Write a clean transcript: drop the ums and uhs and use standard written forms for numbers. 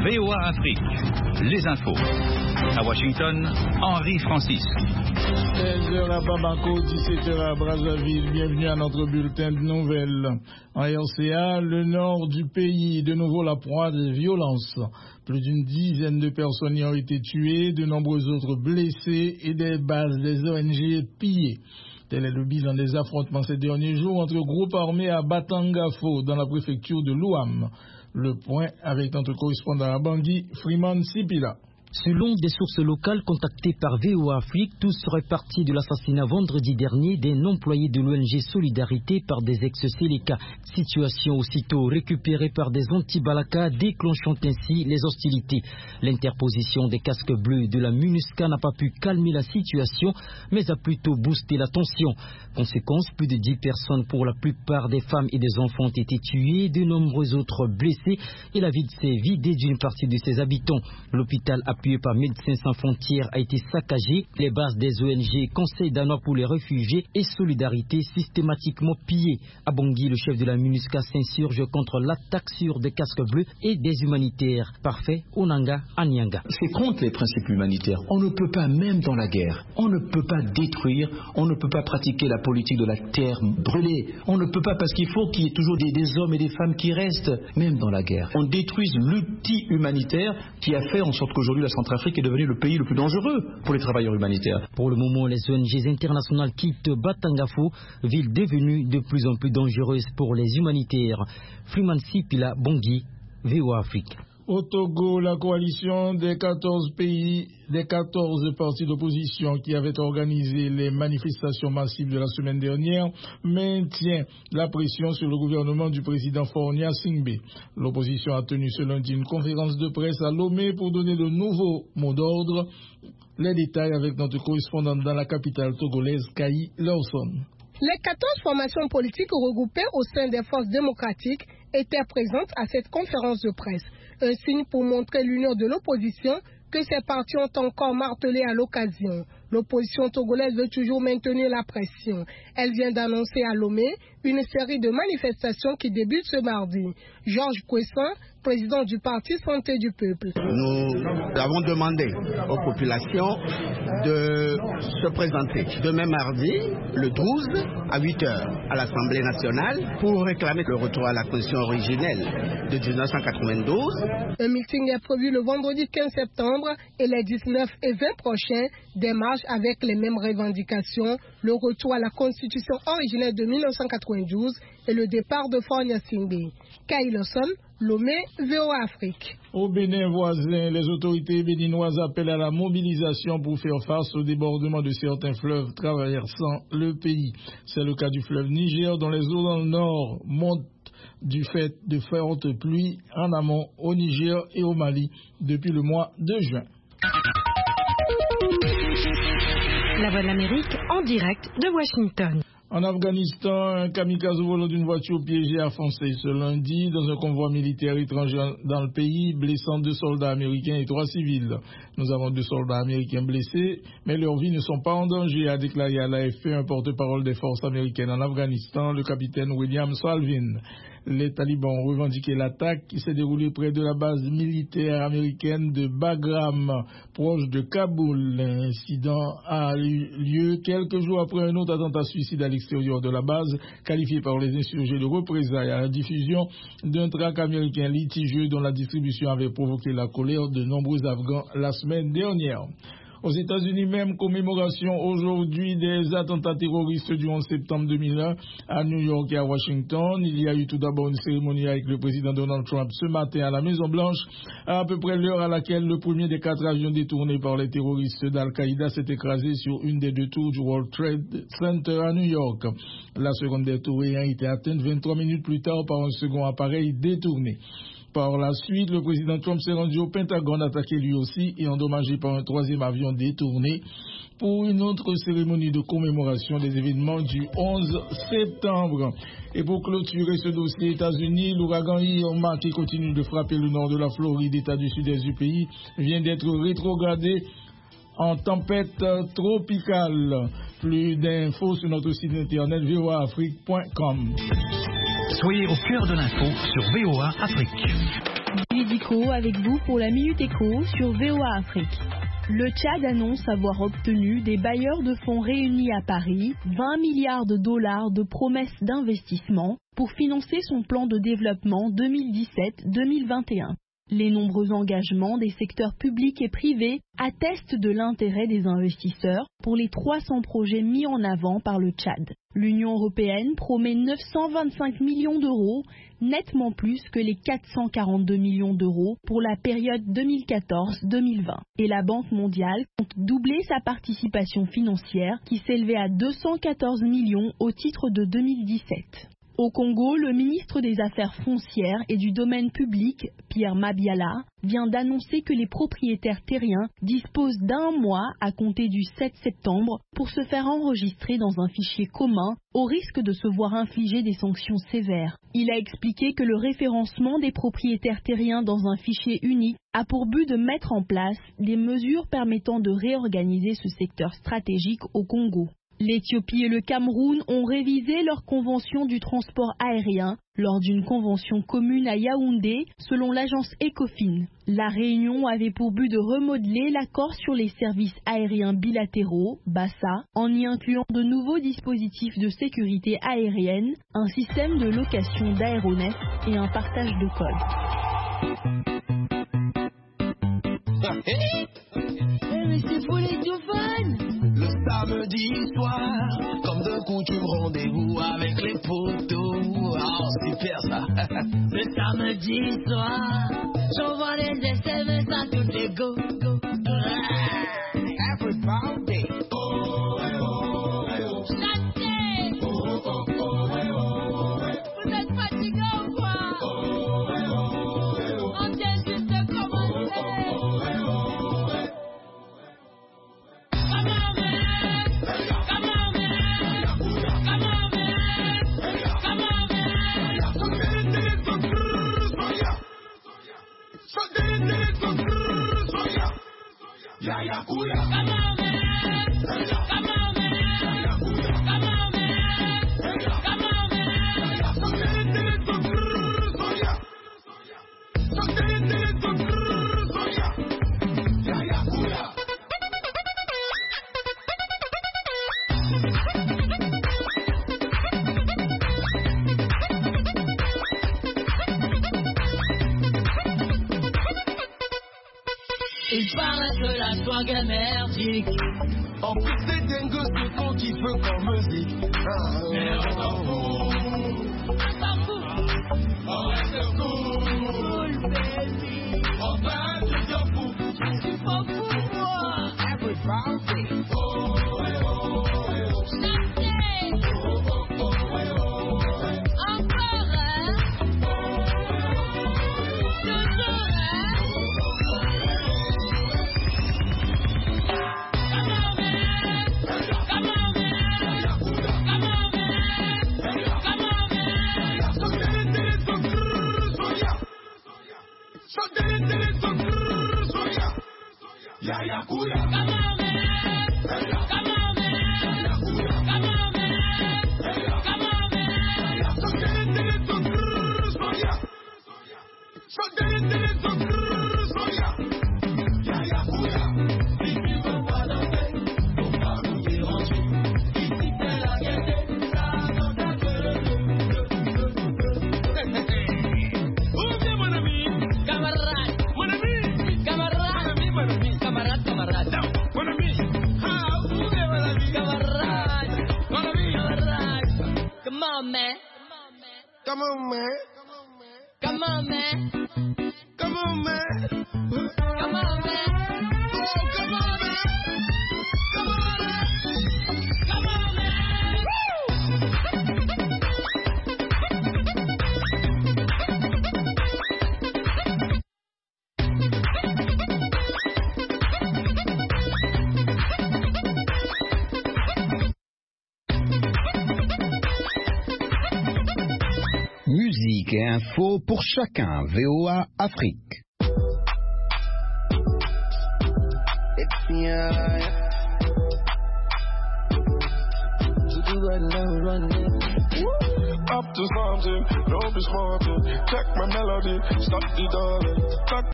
VOA Afrique, les infos. À Washington, Henri Francis. 16h à Bamako, 17h à Brazzaville. Bienvenue à notre bulletin de nouvelles. En RCA, le nord du pays, de nouveau la proie de violences. Plus d'une dizaine de personnes y ont été tuées, de nombreux autres blessés et des bases des ONG pillées. Tel est le bilan des affrontements ces derniers jours entre groupes armés à Batangafo, dans la préfecture de Louam. Le point avec notre correspondant à Bangui, Freeman Sipila. Selon des sources locales contactées par VOA Afrique, tout serait parti de l'assassinat vendredi dernier d'un employé de l'ONG Solidarité par des ex-Séléka. Situation aussitôt récupérée par des anti-Balaka, déclenchant ainsi les hostilités. L'interposition des casques bleus de la MINUSCA n'a pas pu calmer la situation, mais a plutôt boosté la tension. Conséquence, plus de 10 personnes, pour la plupart des femmes et des enfants, ont été tuées, de nombreux autres blessés, et la ville s'est vidée d'une partie de ses habitants. L'hôpital appuyé par Médecins sans frontières a été saccagé, les bases des ONG Conseil danois pour les réfugiés et Solidarité systématiquement pillées. À Bangui, le chef de la MINUSCA s'insurge contre l'attaque sur des casques bleus et des humanitaires. Parfait, Onanga, Anyanga. C'est contre les principes humanitaires. On ne peut pas, même dans la guerre, on ne peut pas détruire, on ne peut pas pratiquer la politique de la terre brûlée. On ne peut pas, parce qu'il faut qu'il y ait toujours des hommes et des femmes qui restent, même dans la guerre. On détruise l'outil humanitaire qui a fait en sorte qu'aujourd'hui la Centrafrique est devenue le pays le plus dangereux pour les travailleurs humanitaires. Pour le moment, les ONG internationales quittent Batangafo, ville devenue de plus en plus dangereuse pour les humanitaires. Freeman Sipila, Bangui, VOA Afrique. Au Togo, la coalition des 14 partis d'opposition qui avaient organisé les manifestations massives de la semaine dernière maintient la pression sur le gouvernement du président Faure Gnassingbé. L'opposition a tenu ce lundi une conférence de presse à Lomé pour donner de nouveaux mots d'ordre. Les détails avec notre correspondante dans la capitale togolaise, Kayi Lawson. Les 14 formations politiques regroupées au sein des forces démocratiques étaient présentes à cette conférence de presse. Un signe pour montrer l'union de l'opposition que ces partis ont encore martelé à l'occasion. L'opposition togolaise veut toujours maintenir la pression. Elle vient d'annoncer à Lomé une série de manifestations qui débutent ce mardi. Georges Kouessan, président du parti Santé du Peuple. Nous avons demandé aux populations de se présenter demain mardi, le 12, à 8h, à l'Assemblée nationale, pour réclamer le retour à la constitution originelle de 1992. Un meeting est prévu le vendredi 15 septembre et les 19 et 20 prochains, des marches avec les mêmes revendications, le retour à la constitution originelle de 1992 et le départ de Faure Gnassingbé. Kayi Lawson, Lomé, VOA Afrique. Au Bénin voisin, les autorités béninoises appellent à la mobilisation pour faire face au débordement de certains fleuves traversant le pays. C'est le cas du fleuve Niger, dont les eaux dans le nord montent du fait de fortes pluies en amont au Niger et au Mali depuis le mois de juin. La Voix de l'Amérique en direct de Washington. En Afghanistan, un kamikaze au volant d'une voiture piégée a foncé ce lundi dans un convoi militaire étranger dans le pays, blessant 2 soldats américains et 3 civils. Nous avons 2 soldats américains blessés, mais leurs vies ne sont pas en danger, a déclaré à l'AFP un porte-parole des forces américaines en Afghanistan, le capitaine William Salvin. Les talibans ont revendiqué l'attaque qui s'est déroulée près de la base militaire américaine de Bagram, proche de Kaboul. L'incident a eu lieu quelques jours après un autre attentat suicide à l'extérieur de la base, qualifié par les insurgés de représailles à la diffusion d'un tract américain litigieux dont la distribution avait provoqué la colère de nombreux Afghans la semaine dernière. Aux États-Unis même, commémoration aujourd'hui des attentats terroristes du 11 septembre 2001 à New York et à Washington. Il y a eu tout d'abord une cérémonie avec le président Donald Trump ce matin à la Maison-Blanche, à peu près l'heure à laquelle le premier des 4 avions détournés par les terroristes d'Al-Qaïda s'est écrasé sur une des 2 tours du World Trade Center à New York. La seconde des tours ayant été atteinte 23 minutes plus tard par un second appareil détourné. Par la suite, le président Trump s'est rendu au Pentagone, attaqué lui aussi et endommagé par un 3e avion détourné pour une autre cérémonie de commémoration des événements du 11 septembre. Et pour clôturer ce dossier États-Unis, l'ouragan Irma, qui continue de frapper le nord de la Floride, état du sud-est du pays, vient d'être rétrogradé en tempête tropicale. Plus d'infos sur notre site internet voaafrique.com. Soyez au cœur de l'info sur VOA Afrique. Didico avec vous pour la Minute Éco sur VOA Afrique. Le Tchad annonce avoir obtenu des bailleurs de fonds réunis à Paris 20 milliards de dollars de promesses d'investissement pour financer son plan de développement 2017-2021. Les nombreux engagements des secteurs publics et privés attestent de l'intérêt des investisseurs pour les 300 projets mis en avant par le Tchad. L'Union européenne promet 925 millions d'euros, nettement plus que les 442 millions d'euros pour la période 2014-2020. Et la Banque mondiale compte doubler sa participation financière qui s'élevait à 214 millions au titre de 2017. Au Congo, le ministre des Affaires foncières et du domaine public, Pierre Mabiala, vient d'annoncer que les propriétaires terriens disposent d'un mois à compter du 7 septembre pour se faire enregistrer dans un fichier commun au risque de se voir infliger des sanctions sévères. Il a expliqué que le référencement des propriétaires terriens dans un fichier unique a pour but de mettre en place des mesures permettant de réorganiser ce secteur stratégique au Congo. L'Éthiopie et le Cameroun ont révisé leur convention du transport aérien lors d'une convention commune à Yaoundé, selon l'agence Ecofin. La réunion avait pour but de remodeler l'accord sur les services aériens bilatéraux, BASA, en y incluant de nouveaux dispositifs de sécurité aérienne, un système de location d'aéronefs et un partage de codes. Mais c'est pour les Diophones. Le samedi soir, comme de coutume, rendez-vous avec les potos. Oh, super ça. Le samedi soir, j'envoie les SMS à toutes les go. Everybody. Oh, hey, oh, hey, oh. Chantez. Oh, oh, oh, hey, oh, hey. Vous êtes fatigués ou quoi? Oh, hey, oh, hey, oh. On vient juste de commencer. Oh, hey, oh, hey. Il paraît que la swag est merdique. En plus c'est dingue ce qu'on kiffe comme musique. Mais on s'en fout. On s'en fout. On reste cool, baby. Enfin tu t'en fous. Tu t'en fous moi. Everybody. Oh, hey, oh, hey, oh. Chantez. Oh, oh, oh, hey, oh, hey. Encore hein. Toujours hein. Come on, man. Come on, man. Come on, man. Come on, man. Oh, come on, man. Come on, man. Come on, man. Musique et info pour chacun. VOA Afrique. up to something. Don't be smarting. Check my melody. Stop the darling.